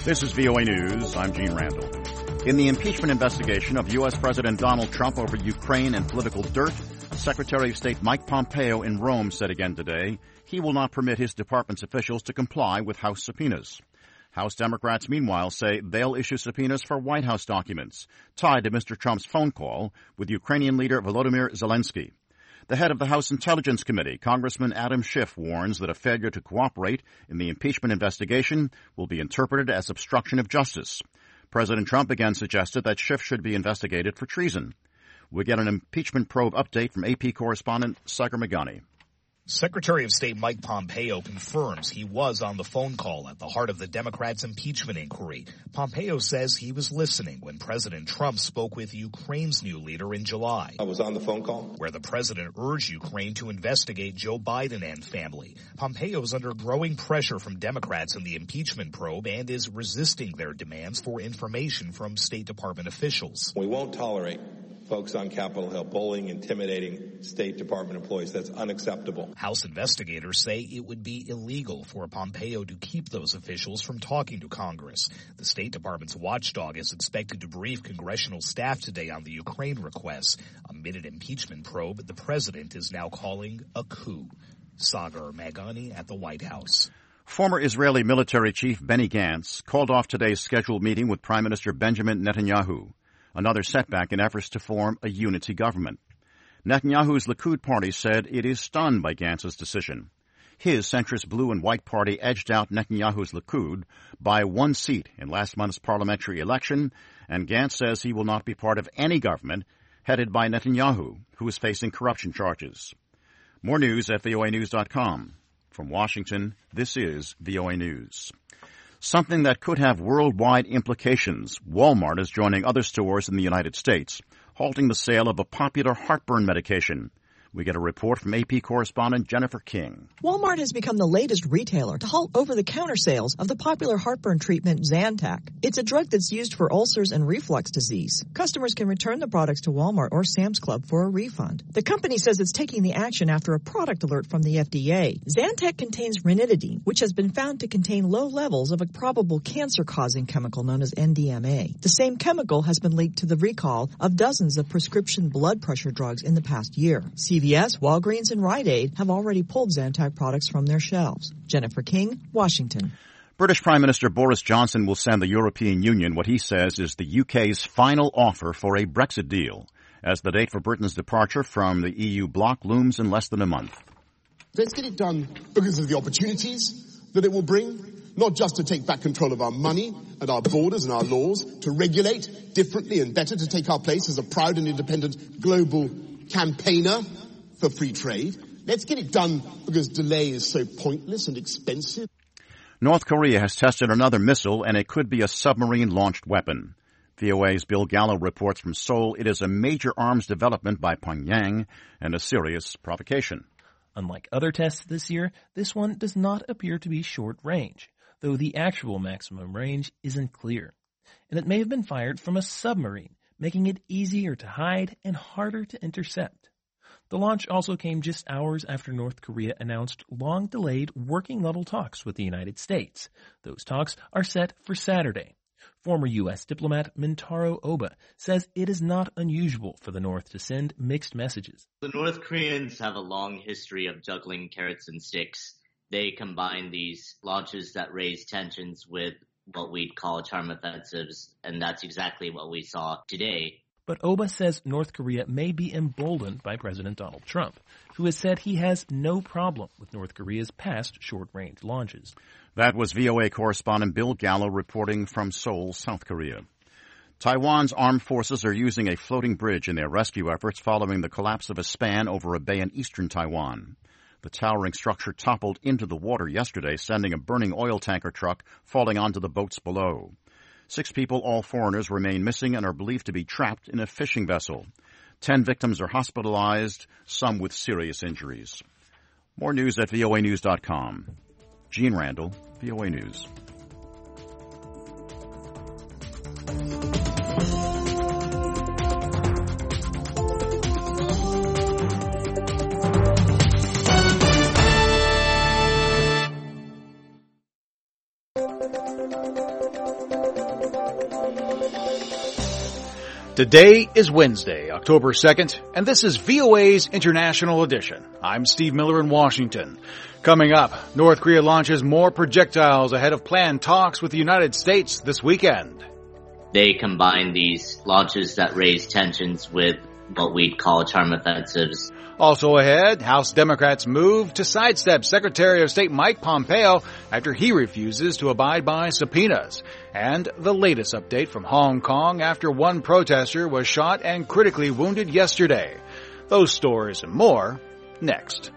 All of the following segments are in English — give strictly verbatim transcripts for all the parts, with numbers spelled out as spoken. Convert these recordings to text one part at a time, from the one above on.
This is V O A News. I'm Gene Randall. In the impeachment investigation of U S. President Donald Trump over Ukraine and political dirt, Secretary of State Mike Pompeo in Rome said again today he will not permit his department's officials to comply with House subpoenas. House Democrats, meanwhile, say they'll issue subpoenas for White House documents tied to Mister Trump's phone call with Ukrainian leader Volodymyr Zelensky. The head of the House Intelligence Committee, Congressman Adam Schiff, warns that a failure to cooperate in the impeachment investigation will be interpreted as obstruction of justice. President Trump again suggested that Schiff should be investigated for treason. We get an impeachment probe update from A P correspondent Sagar Meghani. Secretary of State Mike Pompeo confirms he was on the phone call at the heart of the Democrats' impeachment inquiry. Pompeo says he was listening when President Trump spoke with Ukraine's new leader in July. I was on the phone call where the president urged Ukraine to investigate Joe Biden and family. Pompeo is under growing pressure from Democrats in the impeachment probe and is resisting their demands for information from State Department officials. We won't tolerate folks on Capitol Hill bullying, intimidating State Department employees. That's unacceptable. House investigators say it would be illegal for Pompeo to keep those officials from talking to Congress. The State Department's watchdog is expected to brief congressional staff today on the Ukraine requests. Amid an impeachment probe the president is now calling a coup. Sagar Meghani at the White House. Former Israeli military chief Benny Gantz called off today's scheduled meeting with Prime Minister Benjamin Netanyahu, another setback in efforts to form a unity government. Netanyahu's Likud party said it is stunned by Gantz's decision. His centrist blue and white party edged out Netanyahu's Likud by one seat in last month's parliamentary election, and Gantz says he will not be part of any government headed by Netanyahu, who is facing corruption charges. More news at V O A news dot com. From Washington, this is V O A News. Something that could have worldwide implications. Walmart is joining other stores in the United States, halting the sale of a popular heartburn medication. We get a report from A P correspondent Jennifer King. Walmart has become the latest retailer to halt over-the-counter sales of the popular heartburn treatment Zantac. It's a drug that's used for ulcers and reflux disease. Customers can return the products to Walmart or Sam's Club for a refund. The company says it's taking the action after a product alert from the F D A. Zantac contains ranitidine, which has been found to contain low levels of a probable cancer-causing chemical known as N D M A. The same chemical has been linked to the recall of dozens of prescription blood pressure drugs in the past year. C V S, Walgreens, and Rite Aid have already pulled Zantac products from their shelves. Jennifer King, Washington. British Prime Minister Boris Johnson will send the European Union what he says is the U K's final offer for a Brexit deal, as the date for Britain's departure from the E U bloc looms in less than a month. Let's get it done because of the opportunities that it will bring, not just to take back control of our money and our borders and our laws, to regulate differently and better, to take our place as a proud and independent global campaigner for free trade. Let's get it done because delay is so pointless and expensive. North Korea has tested another missile, and it could be a submarine-launched weapon. V O A's Bill Gallo reports from Seoul it is a major arms development by Pyongyang and a serious provocation. Unlike other tests this year, this one does not appear to be short range, though the actual maximum range isn't clear. And it may have been fired from a submarine, making it easier to hide and harder to intercept. The launch also came just hours after North Korea announced long-delayed working-level talks with the United States. Those talks are set for Saturday. Former U S diplomat Mintaro Oba says it is not unusual for the North to send mixed messages. The North Koreans have a long history of juggling carrots and sticks. They combine these launches that raise tensions with what we'd call charm offensives, and that's exactly what we saw today. But Oba says North Korea may be emboldened by President Donald Trump, who has said he has no problem with North Korea's past short-range launches. That was V O A correspondent Bill Gallo reporting from Seoul, South Korea. Taiwan's armed forces are using a floating bridge in their rescue efforts following the collapse of a span over a bay in eastern Taiwan. The towering structure toppled into the water yesterday, sending a burning oil tanker truck falling onto the boats below. Six people, all foreigners, remain missing and are believed to be trapped in a fishing vessel. Ten victims are hospitalized, some with serious injuries. More news at V O A news dot com. Gene Randall, V O A News. Today is Wednesday, October second, and this is V O A's International Edition. I'm Steve Miller in Washington. Coming up, North Korea launches more projectiles ahead of planned talks with the United States this weekend. They combine these launches that raise tensions with what we'd call charm offensives. Also ahead, House Democrats move to sidestep Secretary of State Mike Pompeo after he refuses to abide by subpoenas. And the latest update from Hong Kong after one protester was shot and critically wounded yesterday. Those stories and more next.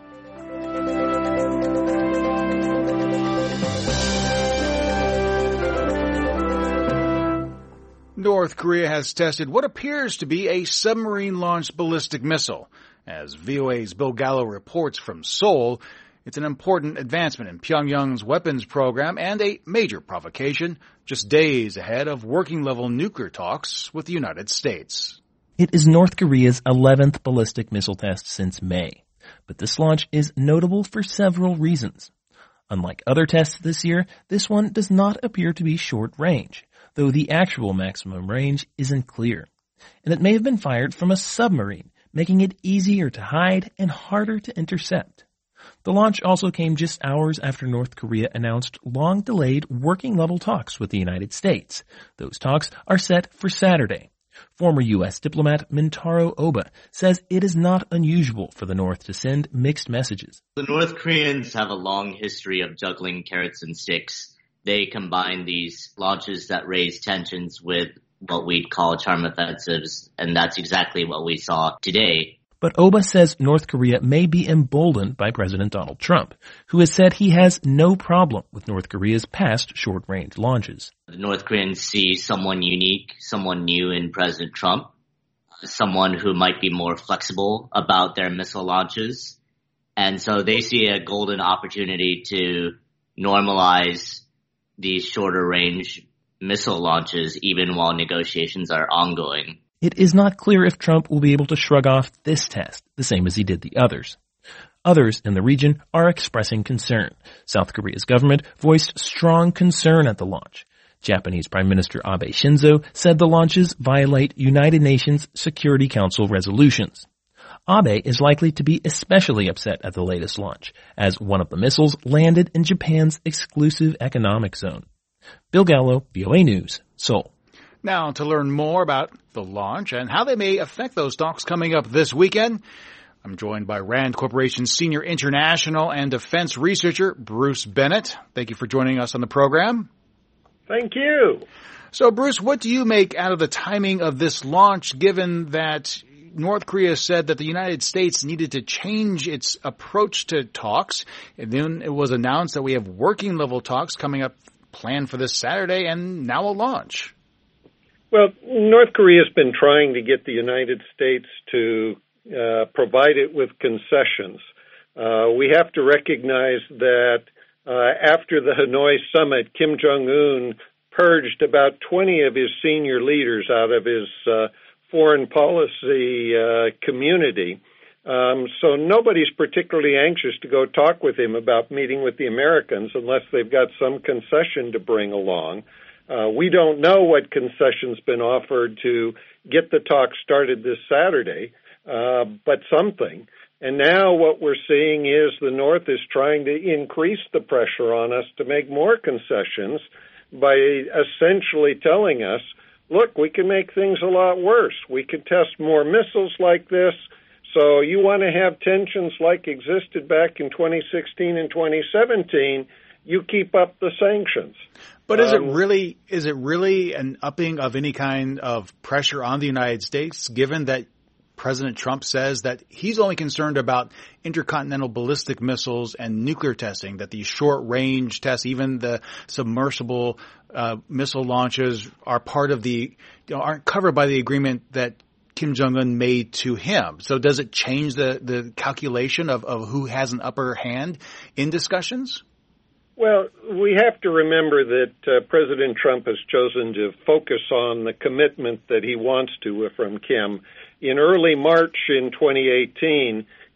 North Korea has tested what appears to be a submarine-launched ballistic missile. As V O A's Bill Gallo reports from Seoul, it's an important advancement in Pyongyang's weapons program and a major provocation just days ahead of working-level nuclear talks with the United States. It is North Korea's eleventh ballistic missile test since May, but this launch is notable for several reasons. Unlike other tests this year, this one does not appear to be short-range, though the actual maximum range isn't clear. And it may have been fired from a submarine, making it easier to hide and harder to intercept. The launch also came just hours after North Korea announced long-delayed working-level talks with the United States. Those talks are set for Saturday. Former U S diplomat Mintaro Oba says it is not unusual for the North to send mixed messages. The North Koreans have a long history of juggling carrots and sticks. They combine these launches that raise tensions with what we'd call charm offensives, and that's exactly what we saw today. But Oba says North Korea may be emboldened by President Donald Trump, who has said he has no problem with North Korea's past short-range launches. The North Koreans see someone unique, someone new in President Trump, someone who might be more flexible about their missile launches, and so they see a golden opportunity to normalize these shorter-range missile launches even while negotiations are ongoing. It is not clear if Trump will be able to shrug off this test, the same as he did the others. Others in the region are expressing concern. South Korea's government voiced strong concern at the launch. Japanese Prime Minister Abe Shinzo said the launches violate United Nations Security Council resolutions. Abe is likely to be especially upset at the latest launch, as one of the missiles landed in Japan's exclusive economic zone. Bill Gallo, V O A News, Seoul. Now, to learn more about the launch and how they may affect those talks coming up this weekend, I'm joined by RAND Corporation's senior international and defense researcher, Bruce Bennett. Thank you for joining us on the program. Thank you. So, Bruce, what do you make out of the timing of this launch, given that North Korea said that the United States needed to change its approach to talks, and then it was announced that we have working-level talks coming up planned for this Saturday, and now a launch? Well, North Korea has been trying to get the United States to uh, provide it with concessions. Uh, we have to recognize that uh, after the Hanoi summit, Kim Jong-un purged about twenty of his senior leaders out of his uh, foreign policy uh, community. Um, so nobody's particularly anxious to go talk with him about meeting with the Americans unless they've got some concession to bring along. Uh, we don't know what concession's been offered to get the talk started this Saturday, uh, but something. And now what we're seeing is the North is trying to increase the pressure on us to make more concessions by essentially telling us, look, we can make things a lot worse. We can test more missiles like this. So you want to have tensions like existed back in twenty sixteen and twenty seventeen, you keep up the sanctions. But is um, it really is it really an upping of any kind of pressure on the United States, given that President Trump says that he's only concerned about intercontinental ballistic missiles and nuclear testing, that these short-range tests, even the submersible uh, missile launches, are part of the, you know, aren't covered by the agreement that Kim Jong-un made to him. So does it change the, the calculation of, of who has an upper hand in discussions? Well, we have to remember that uh, President Trump has chosen to focus on the commitment that he wants to from Kim. In early March in twenty eighteen,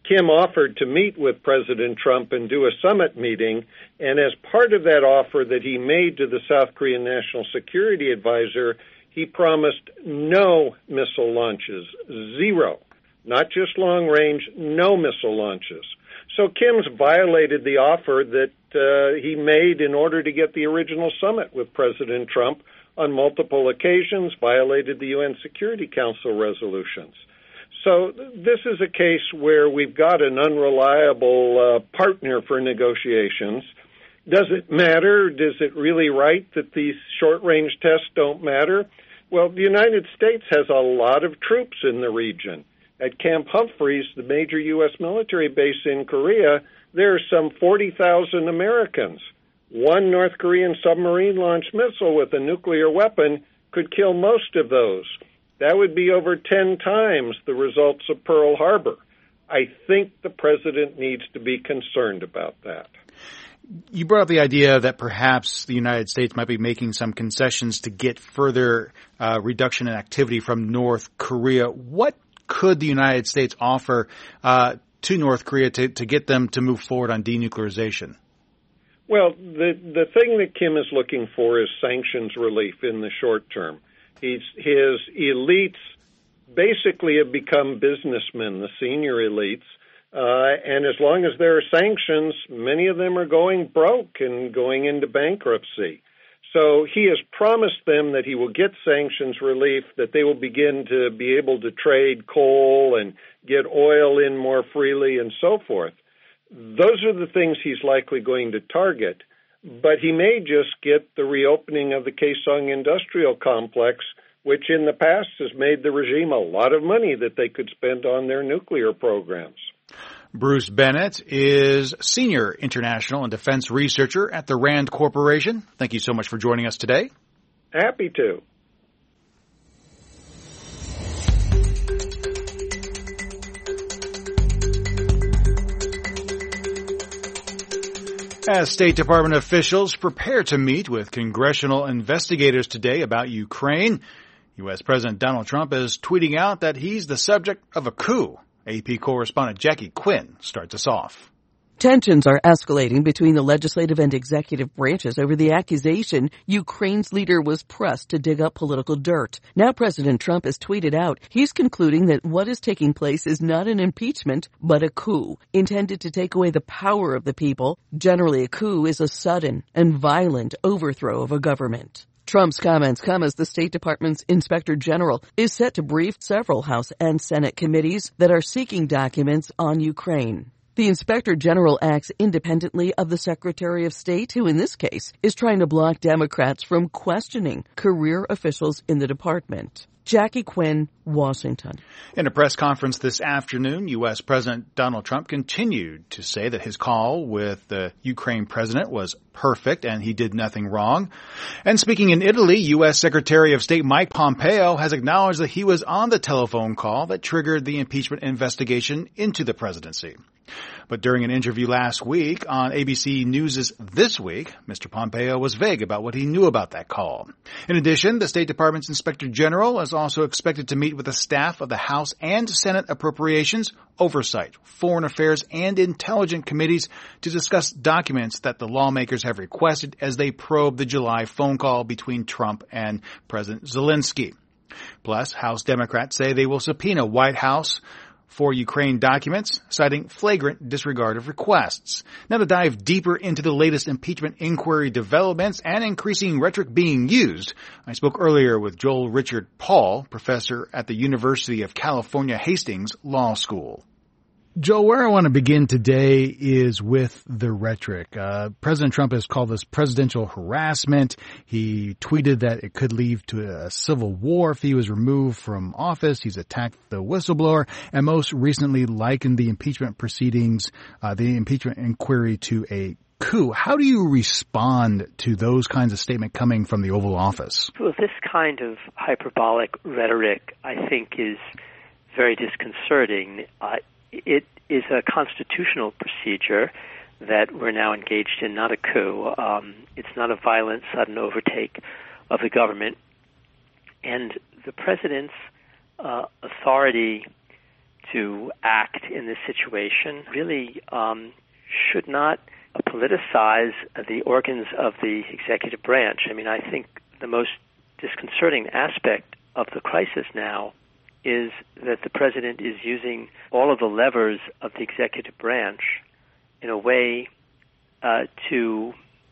Kim offered to meet with President Trump and do a summit meeting, and as part of that offer that he made to the South Korean National Security Advisor, he promised no missile launches, zero, not just long range, no missile launches. So Kim's violated the offer that uh, he made in order to get the original summit with President Trump on multiple occasions, violated the U N Security Council resolutions. So this is a case where we've got an unreliable uh, partner for negotiations. Does it matter? Is it really right that these short-range tests don't matter? Well, the United States has a lot of troops in the region. At Camp Humphreys, the major U S military base in Korea, there are some forty thousand Americans. One North Korean submarine-launched missile with a nuclear weapon could kill most of those. That would be over ten times the results of Pearl Harbor. I think the president needs to be concerned about that. You brought up the idea that perhaps the United States might be making some concessions to get further uh, reduction in activity from North Korea. What could the United States offer uh, to North Korea to, to get them to move forward on denuclearization? Well, the the thing that Kim is looking for is sanctions relief in the short term. He's, his elites basically have become businessmen, the senior elites, uh, and as long as there are sanctions, many of them are going broke and going into bankruptcy. So he has promised them that he will get sanctions relief, that they will begin to be able to trade coal and get oil in more freely and so forth. Those are the things he's likely going to target, but he may just get the reopening of the Kaesong industrial complex, which in the past has made the regime a lot of money that they could spend on their nuclear programs. Bruce Bennett is Senior International and Defense Researcher at the RAND Corporation. Thank you so much for joining us today. Happy to. As State Department officials prepare to meet with congressional investigators today about Ukraine, U S. President Donald Trump is tweeting out that he's the subject of a coup. A P correspondent Jackie Quinn starts us off. Tensions are escalating between the legislative and executive branches over the accusation Ukraine's leader was pressed to dig up political dirt. Now President Trump has tweeted out he's concluding that what is taking place is not an impeachment, but a coup, intended to take away the power of the people. Generally, a coup is a sudden and violent overthrow of a government. Trump's comments come as the State Department's Inspector General is set to brief several House and Senate committees that are seeking documents on Ukraine. The Inspector General acts independently of the Secretary of State, who in this case is trying to block Democrats from questioning career officials in the department. Jackie Quinn, Washington. In a press conference this afternoon, U S. President Donald Trump continued to say that his call with the Ukraine president was perfect and he did nothing wrong. And speaking in Italy, U S. Secretary of State Mike Pompeo has acknowledged that he was on the telephone call that triggered the impeachment investigation into the presidency. But during an interview last week on A B C News' This Week, Mister Pompeo was vague about what he knew about that call. In addition, the State Department's Inspector General is also expected to meet with the staff of the House and Senate Appropriations, Oversight, Foreign Affairs, and Intelligence Committees to discuss documents that the lawmakers have requested as they probe the July phone call between Trump and President Zelensky. Plus, House Democrats say they will subpoena White House for Ukraine documents, citing flagrant disregard of requests. Now to dive deeper into the latest impeachment inquiry developments and increasing rhetoric being used, I spoke earlier with Joel Richard Paul, professor at the University of California, Hastings Law School. Joe, where I want to begin today is with the rhetoric. Uh, President Trump has called this presidential harassment. He tweeted that it could lead to a civil war if he was removed from office. He's attacked the whistleblower and most recently likened the impeachment proceedings, uh, the impeachment inquiry to a coup. How do you respond to those kinds of statements coming from the Oval Office? Well, this kind of hyperbolic rhetoric, I think, is very disconcerting. Uh, It is a constitutional procedure that we're now engaged in, not a coup. Um, it's not a violent, sudden overtake of the government. And the president's uh, authority to act in this situation really um, should not politicize the organs of the executive branch. I mean, I think the most disconcerting aspect of the crisis now is that the president is using all of the levers of the executive branch in a way uh, to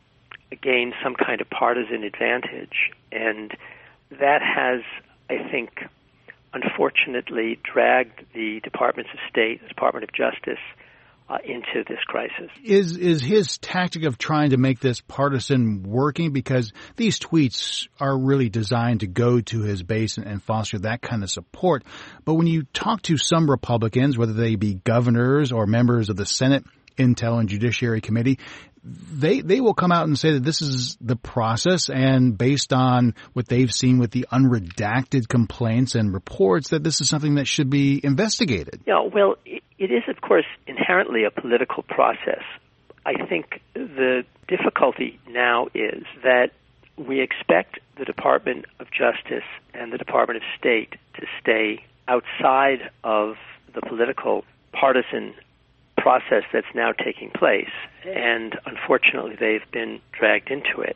gain some kind of partisan advantage. And that has, I think, unfortunately dragged the Departments of State, the Department of Justice, uh, into this crisis. Is is his tactic of trying to make this partisan working? Because these tweets are really designed to go to his base and, and foster that kind of support. But when you talk to some Republicans, whether they be governors or members of the Senate Intel and Judiciary Committee, they they will come out and say that this is the process, and based on what they've seen with the unredacted complaints and reports, that this is something that should be investigated. Yeah, well, it, it is, of course, inherently a political process. I think the difficulty now is that we expect the Department of Justice and the Department of State to stay outside of the political partisan process that's now taking place, and unfortunately they've been dragged into it.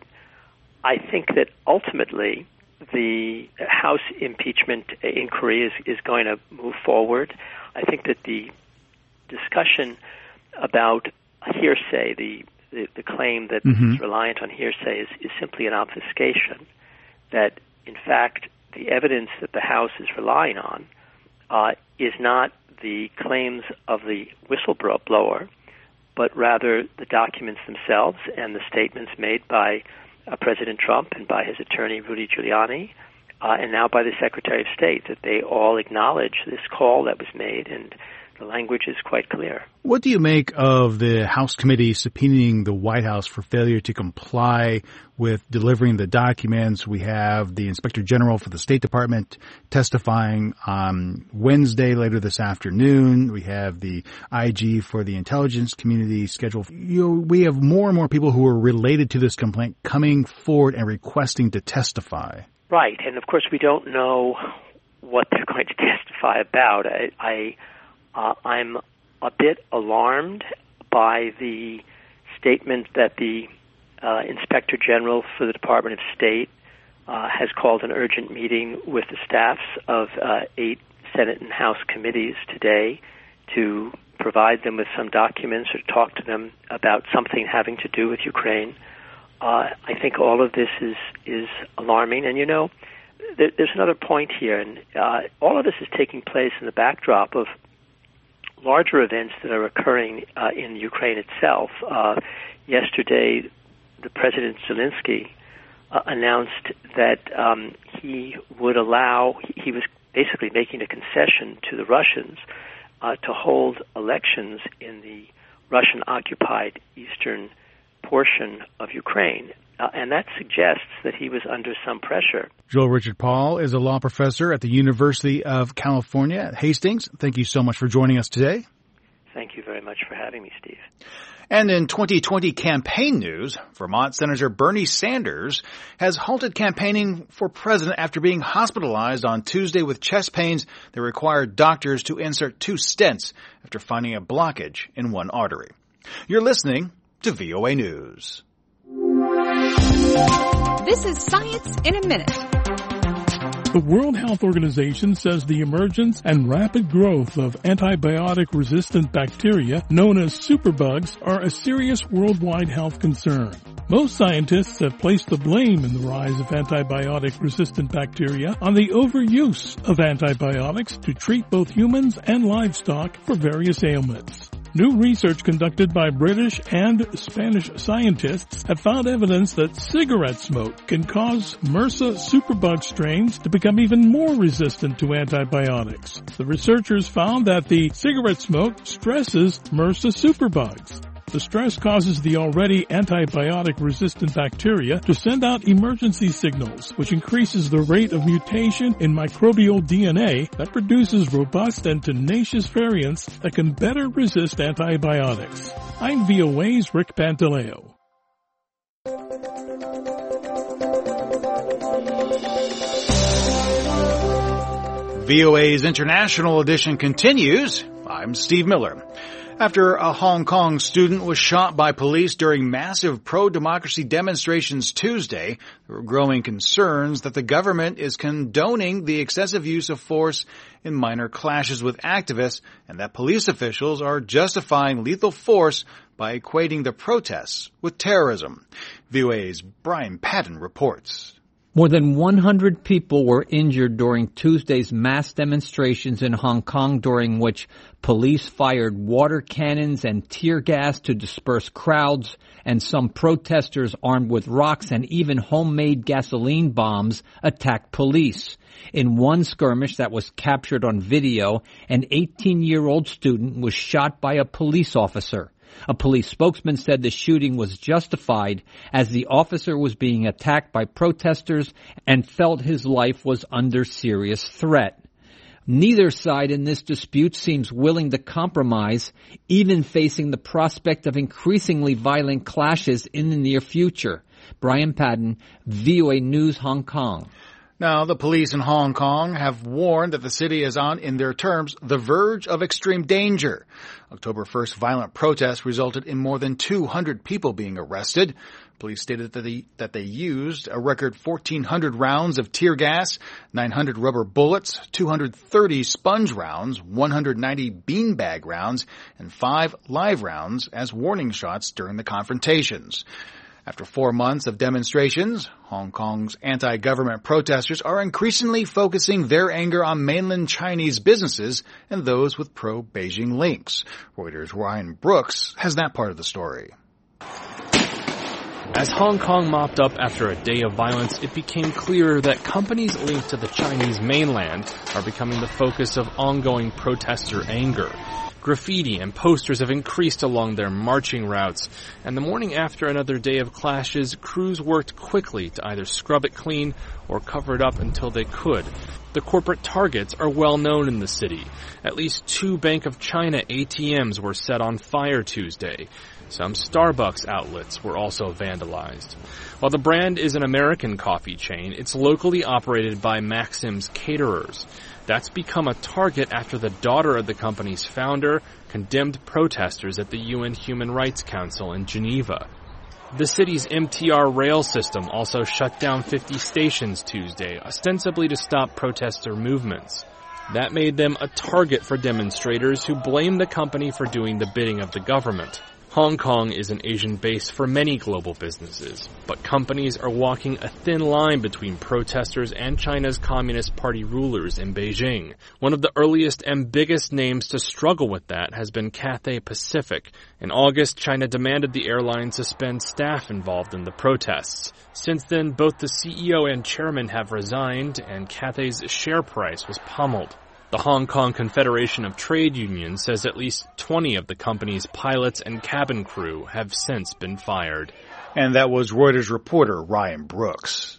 I think that ultimately the House impeachment inquiry is, is going to move forward. I think that the discussion about hearsay, the, the, the claim that mm-hmm. is reliant on hearsay is, is simply an obfuscation, that in fact the evidence that the House is relying on uh, is not the claims of the whistleblower, but rather the documents themselves and the statements made by uh, President Trump and by his attorney, Rudy Giuliani, uh, and now by the Secretary of State, that they all acknowledge this call that was made, and the language is quite clear. What do you make of the House committee subpoenaing the White House for failure to comply with delivering the documents? We have the Inspector General for the State Department testifying on Wednesday later this afternoon. We have the I G for the intelligence community scheduled. You know, we have more and more people who are related to this complaint coming forward and requesting to testify. Right, and of course we don't know what they're going to testify about. I, I Uh, I'm a bit alarmed by the statement that the uh, Inspector General for the Department of State uh, has called an urgent meeting with the staffs of uh, eight Senate and House committees today to provide them with some documents or talk to them about something having to do with Ukraine. Uh, I think all of this is, is alarming. And, you know, there, there's another point here, and uh, all of this is taking place in the backdrop of larger events that are occurring uh, in Ukraine itself. Uh, yesterday, the President Zelensky uh, announced that um, he would allow, he was basically making a concession to the Russians uh, to hold elections in the Russian-occupied eastern portion of Ukraine. Uh, and that suggests that he was under some pressure. Joel Richard Paul is a law professor at the University of California at Hastings. Thank you so much for joining us today. Thank you very much for having me, Steve. And in twenty twenty campaign news, Vermont Senator Bernie Sanders has halted campaigning for president after being hospitalized on Tuesday with chest pains that required doctors to insert two stents after finding a blockage in one artery. You're listening to V O A News. This is Science in a Minute. The World Health Organization says the emergence and rapid growth of antibiotic-resistant bacteria, known as superbugs, are a serious worldwide health concern. Most scientists have placed the blame in the rise of antibiotic-resistant bacteria on the overuse of antibiotics to treat both humans and livestock for various ailments. New research conducted by British and Spanish scientists have found evidence that cigarette smoke can cause MRSA superbug strains to become even more resistant to antibiotics. The researchers found that the cigarette smoke stresses MRSA superbugs. The stress causes the already antibiotic-resistant bacteria to send out emergency signals, which increases the rate of mutation in microbial D N A that produces robust and tenacious variants that can better resist antibiotics. I'm V O A's Rick Pantaleo. V O A's International Edition continues. I'm Steve Miller. After a Hong Kong student was shot by police during massive pro-democracy demonstrations Tuesday, there were growing concerns that the government is condoning the excessive use of force in minor clashes with activists and that police officials are justifying lethal force by equating the protests with terrorism. V O A's Brian Patton reports. More than one hundred people were injured during Tuesday's mass demonstrations in Hong Kong, during which police fired water cannons and tear gas to disperse crowds, and some protesters armed with rocks and even homemade gasoline bombs attacked police. In one skirmish that was captured on video, an eighteen-year-old student was shot by a police officer. A police spokesman said the shooting was justified as the officer was being attacked by protesters and felt his life was under serious threat. Neither side in this dispute seems willing to compromise, even facing the prospect of increasingly violent clashes in the near future. Brian Patton, V O A News, Hong Kong. Now, the police in Hong Kong have warned that the city is on, in their terms, the verge of extreme danger. October first violent protests resulted in more than two hundred people being arrested. Police stated that they, that they used a record fourteen hundred rounds of tear gas, nine hundred rubber bullets, two hundred thirty sponge rounds, one hundred ninety beanbag rounds, and five live rounds as warning shots during the confrontations. After four months of demonstrations, Hong Kong's anti-government protesters are increasingly focusing their anger on mainland Chinese businesses and those with pro-Beijing links. Reuters' Ryan Brooks has that part of the story. As Hong Kong mopped up after a day of violence, it became clearer that companies linked to the Chinese mainland are becoming the focus of ongoing protester anger. Graffiti and posters have increased along their marching routes, and the morning after another day of clashes, crews worked quickly to either scrub it clean or cover it up until they could. The corporate targets are well known in the city. At least two Bank of China A T Ms were set on fire Tuesday. Some Starbucks outlets were also vandalized. While the brand is an American coffee chain, it's locally operated by Maxim's caterers. That's become a target after the daughter of the company's founder condemned protesters at the U N Human Rights Council in Geneva. The city's M T R rail system also shut down fifty stations Tuesday, ostensibly to stop protester movements. That made them a target for demonstrators who blame the company for doing the bidding of the government. Hong Kong is an Asian base for many global businesses, but companies are walking a thin line between protesters and China's Communist Party rulers in Beijing. One of the earliest and biggest names to struggle with that has been Cathay Pacific. In August, China demanded the airline suspend staff involved in the protests. Since then, both the C E O and chairman have resigned, and Cathay's share price was pummeled. The Hong Kong Confederation of Trade Unions says at least twenty of the company's pilots and cabin crew have since been fired. And that was Reuters reporter Ryan Brooks.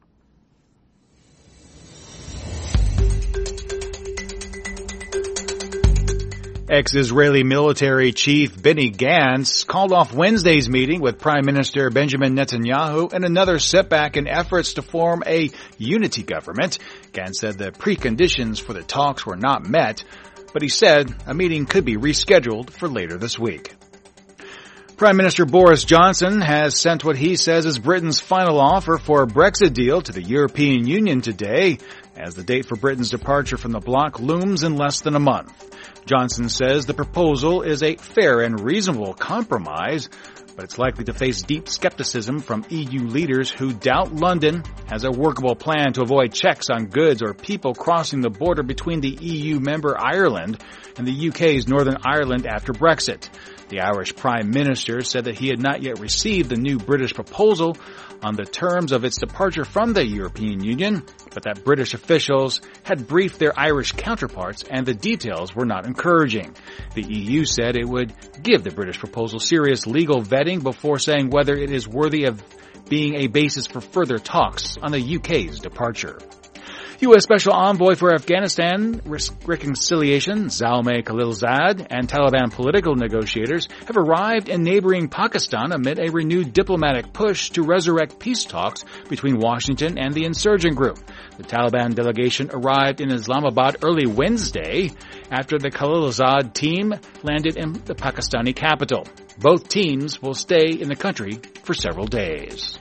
Ex-Israeli military chief Benny Gantz called off Wednesday's meeting with Prime Minister Benjamin Netanyahu in another setback in efforts to form a unity government. Gantz said the preconditions for the talks were not met, but he said a meeting could be rescheduled for later this week. Prime Minister Boris Johnson has sent what he says is Britain's final offer for a Brexit deal to the European Union today, as the date for Britain's departure from the bloc looms in less than a month. Johnson says the proposal is a fair and reasonable compromise, but it's likely to face deep skepticism from E U leaders who doubt London has a workable plan to avoid checks on goods or people crossing the border between the E U member Ireland and the U K's Northern Ireland after Brexit. The Irish Prime Minister said that he had not yet received the new British proposal on the terms of its departure from the European Union, but that British officials had briefed their Irish counterparts and the details were not encouraging. The E U said it would give the British proposal serious legal vetting before saying whether it is worthy of being a basis for further talks on the U K's departure. U S Special Envoy for Afghanistan Reconciliation, Zalmay Khalilzad, and Taliban political negotiators have arrived in neighboring Pakistan amid a renewed diplomatic push to resurrect peace talks between Washington and the insurgent group. The Taliban delegation arrived in Islamabad early Wednesday after the Khalilzad team landed in the Pakistani capital. Both teams will stay in the country for several days.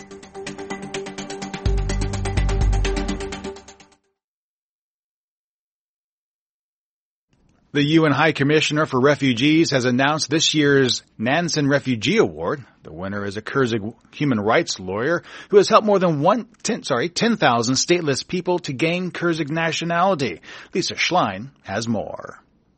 The U N High Commissioner for Refugees has announced this year's Nansen Refugee Award. The winner is a Kyrgyz human rights lawyer who has helped more than one, ten, sorry, ten thousand stateless people to gain Kyrgyz nationality. Lisa Schlein has more.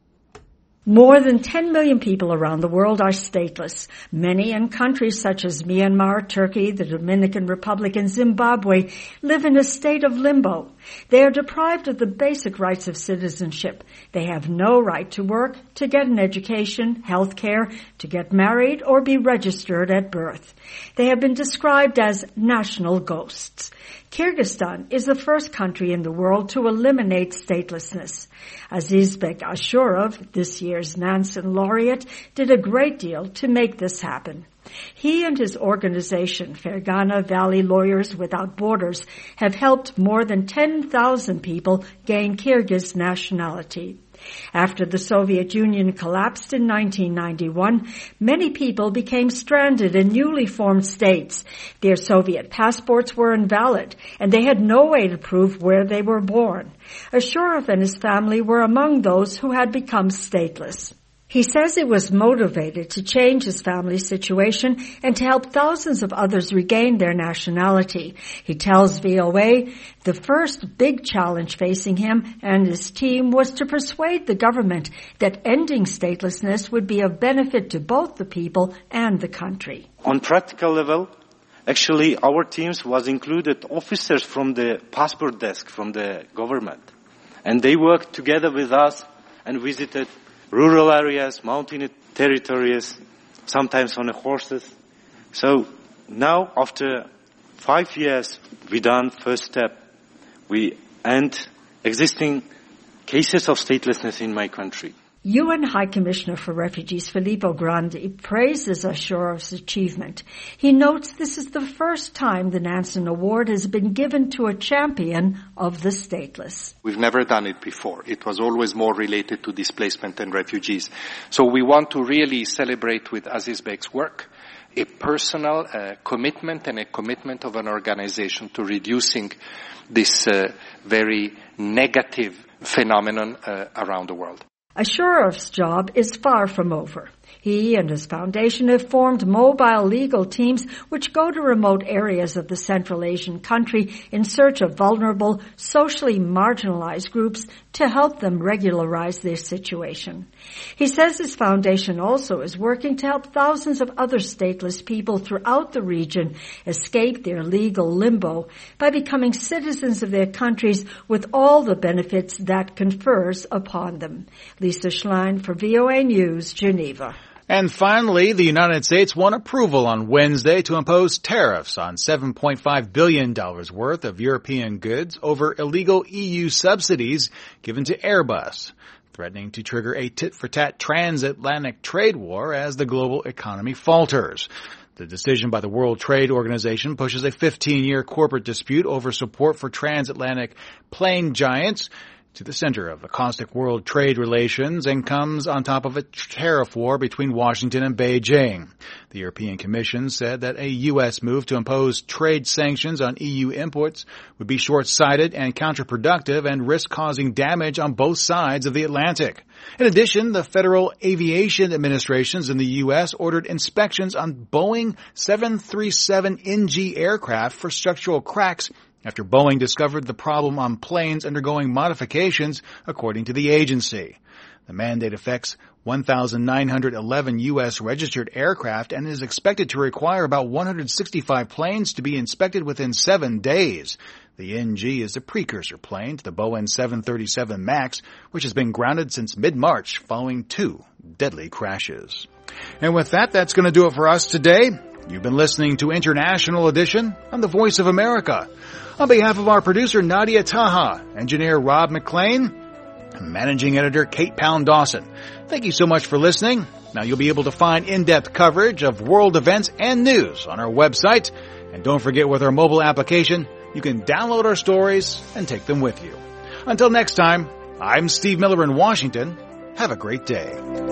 More than ten million people around the world are stateless. Many in countries such as Myanmar, Turkey, the Dominican Republic, and Zimbabwe live in a state of limbo. They are deprived of the basic rights of citizenship. They have no right to work, to get an education, health care, to get married, or be registered at birth. They have been described as national ghosts. Kyrgyzstan is the first country in the world to eliminate statelessness. Azizbek Ashurov, this year's Nansen laureate, did a great deal to make this happen. He and his organization, Fergana Valley Lawyers Without Borders, have helped more than ten thousand people gain Kyrgyz nationality. After the Soviet Union collapsed in nineteen ninety-one, many people became stranded in newly formed states. Their Soviet passports were invalid, and they had no way to prove where they were born. Ashurov and his family were among those who had become stateless. He says he was motivated to change his family's situation and to help thousands of others regain their nationality. He tells V O A the first big challenge facing him and his team was to persuade the government that ending statelessness would be of benefit to both the people and the country. On practical level, actually our teams was included officers from the passport desk from the government. And they worked together with us and visited rural areas, mountain territories, sometimes on the horses. So now, after five years, we done first step. We end existing cases of statelessness in my country. U N High Commissioner for Refugees Filippo Grandi praises Ashurov's achievement. He notes this is the first time the Nansen Award has been given to a champion of the stateless. We've never done it before. It was always more related to displacement and refugees. So we want to really celebrate with Azizbek's work a personal uh, commitment and a commitment of an organization to reducing this uh, very negative phenomenon uh, around the world. Ashurov's job is far from over. He and his foundation have formed mobile legal teams which go to remote areas of the Central Asian country in search of vulnerable, socially marginalized groups to help them regularize their situation. He says his foundation also is working to help thousands of other stateless people throughout the region escape their legal limbo by becoming citizens of their countries with all the benefits that confers upon them. Lisa Schlein for V O A News, Geneva. And finally, the United States won approval on Wednesday to impose tariffs on seven point five billion dollars worth of European goods over illegal E U subsidies given to Airbus, threatening to trigger a tit-for-tat transatlantic trade war as the global economy falters. The decision by the World Trade Organization pushes a fifteen-year corporate dispute over support for transatlantic plane giants to the center of the caustic world trade relations and comes on top of a tariff war between Washington and Beijing. The European Commission said that a U S move to impose trade sanctions on E U imports would be short-sighted and counterproductive and risk causing damage on both sides of the Atlantic. In addition, the Federal Aviation Administrations in the U S ordered inspections on Boeing seven thirty-seven N G aircraft for structural cracks after Boeing discovered the problem on planes undergoing modifications, according to the agency. The mandate affects one thousand nine hundred eleven U S registered aircraft and is expected to require about one hundred sixty-five planes to be inspected within seven days. The N G is a precursor plane to the Boeing seven thirty-seven MAX, which has been grounded since mid-March following two deadly crashes. And with that, that's going to do it for us today. You've been listening to International Edition on the Voice of America. On behalf of our producer Nadia Taha, engineer Rob McLean, and managing editor Kate Pound-Dawson, thank you so much for listening. Now you'll be able to find in-depth coverage of world events and news on our website. And don't forget, with our mobile application, you can download our stories and take them with you. Until next time, I'm Steve Miller in Washington. Have a great day.